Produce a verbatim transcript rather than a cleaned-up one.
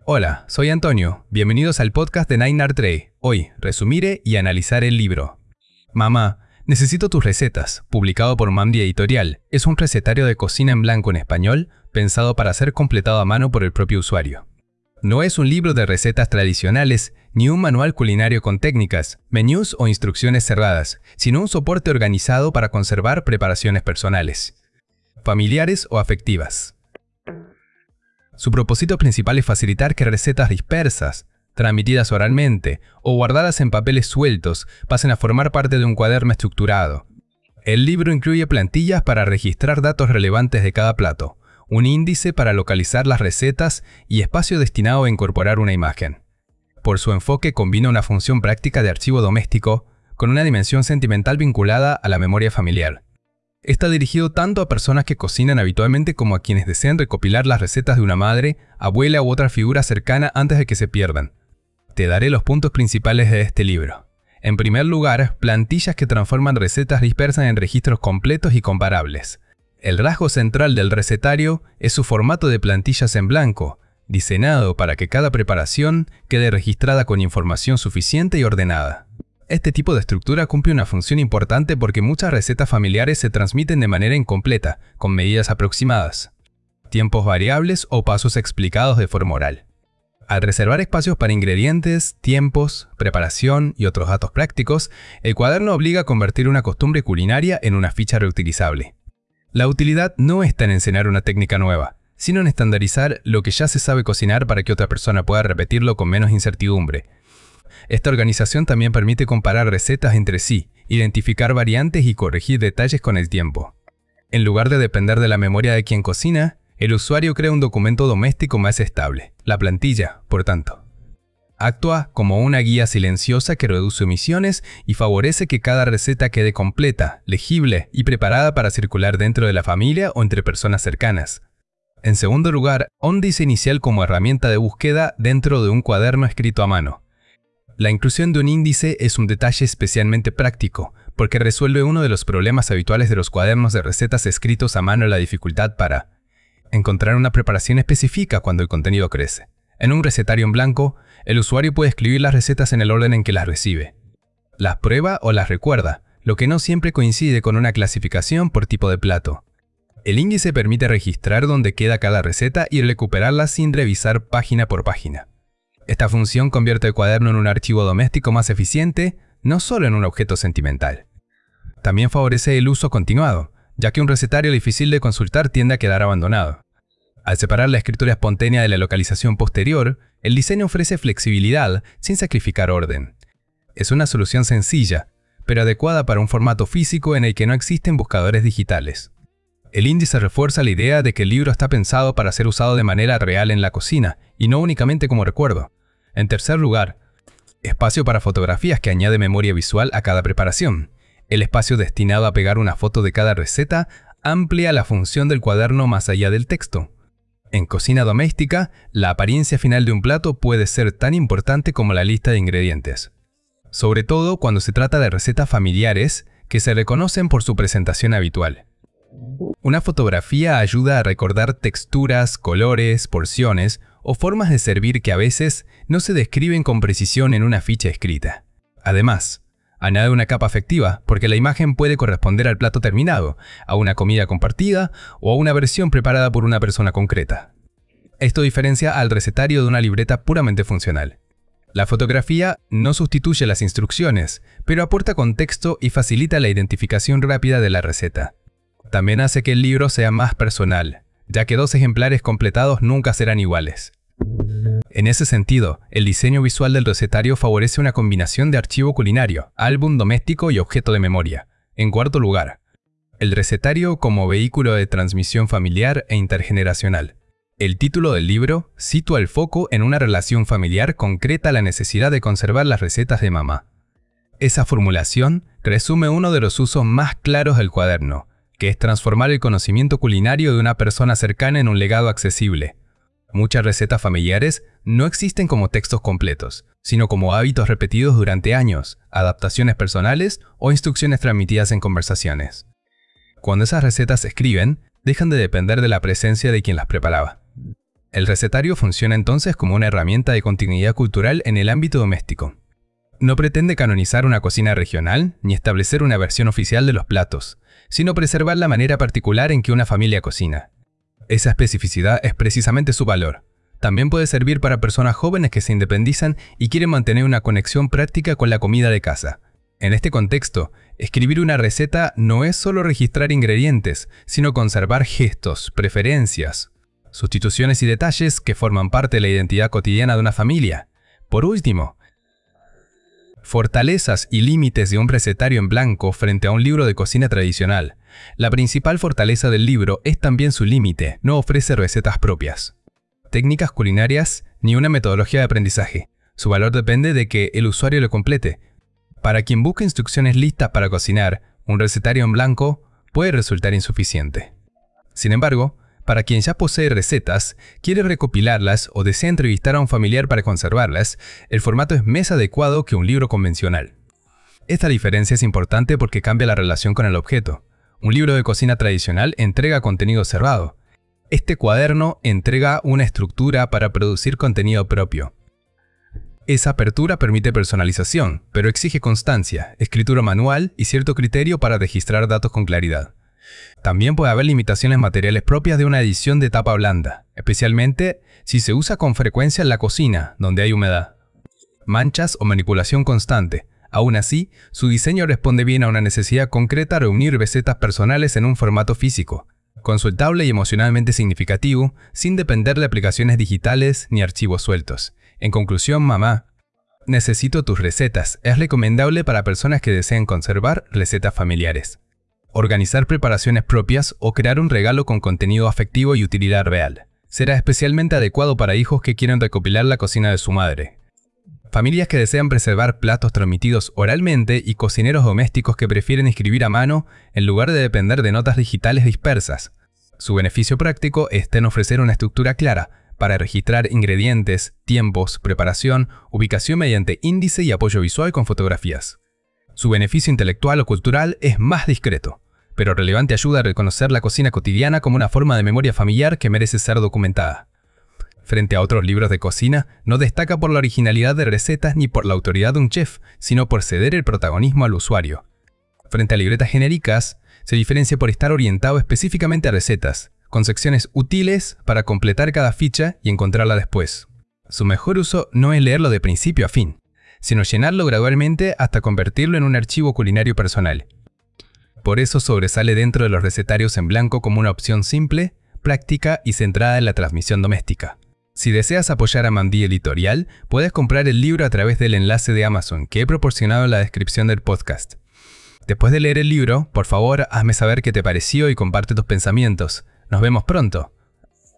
Hola, soy Antonio. Bienvenidos al podcast de Nine Art Tray. Hoy, resumiré y analizaré el libro. Mamá, necesito tus recetas, publicado por Mamdi Editorial. Es un recetario de cocina en blanco en español, pensado para ser completado a mano por el propio usuario. No es un libro de recetas tradicionales, ni un manual culinario con técnicas, menús o instrucciones cerradas, sino un soporte organizado para conservar preparaciones personales, familiares o afectivas. Su propósito principal es facilitar que recetas dispersas, transmitidas oralmente o guardadas en papeles sueltos, pasen a formar parte de un cuaderno estructurado. El libro incluye plantillas para registrar datos relevantes de cada plato, un índice para localizar las recetas y espacio destinado a incorporar una imagen. Por su enfoque combina una función práctica de archivo doméstico con una dimensión sentimental vinculada a la memoria familiar. Está dirigido tanto a personas que cocinan habitualmente como a quienes desean recopilar las recetas de una madre, abuela u otra figura cercana antes de que se pierdan. Te daré los puntos principales de este libro. En primer lugar, plantillas que transforman recetas dispersas en registros completos y comparables. El rasgo central del recetario es su formato de plantillas en blanco, diseñado para que cada preparación quede registrada con información suficiente y ordenada. Este tipo de estructura cumple una función importante porque muchas recetas familiares se transmiten de manera incompleta, con medidas aproximadas, tiempos variables o pasos explicados de forma oral. Al reservar espacios para ingredientes, tiempos, preparación y otros datos prácticos, el cuaderno obliga a convertir una costumbre culinaria en una ficha reutilizable. La utilidad no está en enseñar una técnica nueva, sino en estandarizar lo que ya se sabe cocinar para que otra persona pueda repetirlo con menos incertidumbre. Esta organización también permite comparar recetas entre sí, identificar variantes y corregir detalles con el tiempo. En lugar de depender de la memoria de quien cocina, el usuario crea un documento doméstico más estable. La plantilla, por tanto, actúa como una guía silenciosa que reduce omisiones y favorece que cada receta quede completa, legible y preparada para circular dentro de la familia o entre personas cercanas. En segundo lugar, un índice inicial como herramienta de búsqueda dentro de un cuaderno escrito a mano. La inclusión de un índice es un detalle especialmente práctico, porque resuelve uno de los problemas habituales de los cuadernos de recetas escritos a mano: la dificultad para encontrar una preparación específica cuando el contenido crece. En un recetario en blanco, el usuario puede escribir las recetas en el orden en que las recibe. Las prueba o las recuerda, lo que no siempre coincide con una clasificación por tipo de plato. El índice permite registrar dónde queda cada receta y recuperarla sin revisar página por página. Esta función convierte el cuaderno en un archivo doméstico más eficiente, no solo en un objeto sentimental. También favorece el uso continuado, ya que un recetario difícil de consultar tiende a quedar abandonado. Al separar la escritura espontánea de la localización posterior, el diseño ofrece flexibilidad sin sacrificar orden. Es una solución sencilla, pero adecuada para un formato físico en el que no existen buscadores digitales. El índice refuerza la idea de que el libro está pensado para ser usado de manera real en la cocina, y no únicamente como recuerdo. En tercer lugar, espacio para fotografías que añade memoria visual a cada preparación. El espacio destinado a pegar una foto de cada receta amplía la función del cuaderno más allá del texto. En cocina doméstica, la apariencia final de un plato puede ser tan importante como la lista de ingredientes. Sobre todo cuando se trata de recetas familiares que se reconocen por su presentación habitual. Una fotografía ayuda a recordar texturas, colores, porciones o formas de servir que a veces no se describen con precisión en una ficha escrita. Además, añade una capa afectiva porque la imagen puede corresponder al plato terminado, a una comida compartida o a una versión preparada por una persona concreta. Esto diferencia al recetario de una libreta puramente funcional. La fotografía no sustituye las instrucciones, pero aporta contexto y facilita la identificación rápida de la receta. También hace que el libro sea más personal, ya que dos ejemplares completados nunca serán iguales. En ese sentido, el diseño visual del recetario favorece una combinación de archivo culinario, álbum doméstico y objeto de memoria. En cuarto lugar, el recetario como vehículo de transmisión familiar e intergeneracional. El título del libro sitúa el foco en una relación familiar concreta a la necesidad de conservar las recetas de mamá. Esa formulación resume uno de los usos más claros del cuaderno, que es transformar el conocimiento culinario de una persona cercana en un legado accesible. Muchas recetas familiares no existen como textos completos, sino como hábitos repetidos durante años, adaptaciones personales o instrucciones transmitidas en conversaciones. Cuando esas recetas se escriben, dejan de depender de la presencia de quien las preparaba. El recetario funciona entonces como una herramienta de continuidad cultural en el ámbito doméstico. No pretende canonizar una cocina regional ni establecer una versión oficial de los platos, sino preservar la manera particular en que una familia cocina. Esa especificidad es precisamente su valor. También puede servir para personas jóvenes que se independizan y quieren mantener una conexión práctica con la comida de casa. En este contexto, escribir una receta no es solo registrar ingredientes, sino conservar gestos, preferencias, sustituciones y detalles que forman parte de la identidad cotidiana de una familia. Por último, fortalezas y límites de un recetario en blanco frente a un libro de cocina tradicional. La principal fortaleza del libro es también su límite, no ofrece recetas propias, técnicas culinarias ni una metodología de aprendizaje. Su valor depende de que el usuario lo complete. Para quien busca instrucciones listas para cocinar, un recetario en blanco puede resultar insuficiente. Sin embargo, para quien ya posee recetas, quiere recopilarlas o desea entrevistar a un familiar para conservarlas, el formato es más adecuado que un libro convencional. Esta diferencia es importante porque cambia la relación con el objeto. Un libro de cocina tradicional entrega contenido cerrado. Este cuaderno entrega una estructura para producir contenido propio. Esa apertura permite personalización, pero exige constancia, escritura manual y cierto criterio para registrar datos con claridad. También puede haber limitaciones materiales propias de una edición de tapa blanda, especialmente si se usa con frecuencia en la cocina, donde hay humedad, manchas o manipulación constante. Aún así, su diseño responde bien a una necesidad concreta de reunir recetas personales en un formato físico, consultable y emocionalmente significativo, sin depender de aplicaciones digitales ni archivos sueltos. En conclusión, mamá, necesito tus recetas. Es recomendable para personas que deseen conservar recetas familiares, organizar preparaciones propias o crear un regalo con contenido afectivo y utilidad real. Será especialmente adecuado para hijos que quieren recopilar la cocina de su madre, familias que desean preservar platos transmitidos oralmente y cocineros domésticos que prefieren escribir a mano en lugar de depender de notas digitales dispersas. Su beneficio práctico está en ofrecer una estructura clara para registrar ingredientes, tiempos, preparación, ubicación mediante índice y apoyo visual con fotografías. Su beneficio intelectual o cultural es más discreto, pero relevante ayuda a reconocer la cocina cotidiana como una forma de memoria familiar que merece ser documentada. Frente a otros libros de cocina, no destaca por la originalidad de recetas ni por la autoridad de un chef, sino por ceder el protagonismo al usuario. Frente a libretas genéricas, se diferencia por estar orientado específicamente a recetas, con secciones útiles para completar cada ficha y encontrarla después. Su mejor uso no es leerlo de principio a fin, sino llenarlo gradualmente hasta convertirlo en un archivo culinario personal. Por eso sobresale dentro de los recetarios en blanco como una opción simple, práctica y centrada en la transmisión doméstica. Si deseas apoyar a Mandí Editorial, puedes comprar el libro a través del enlace de Amazon que he proporcionado en la descripción del podcast. Después de leer el libro, por favor, hazme saber qué te pareció y comparte tus pensamientos. Nos vemos pronto.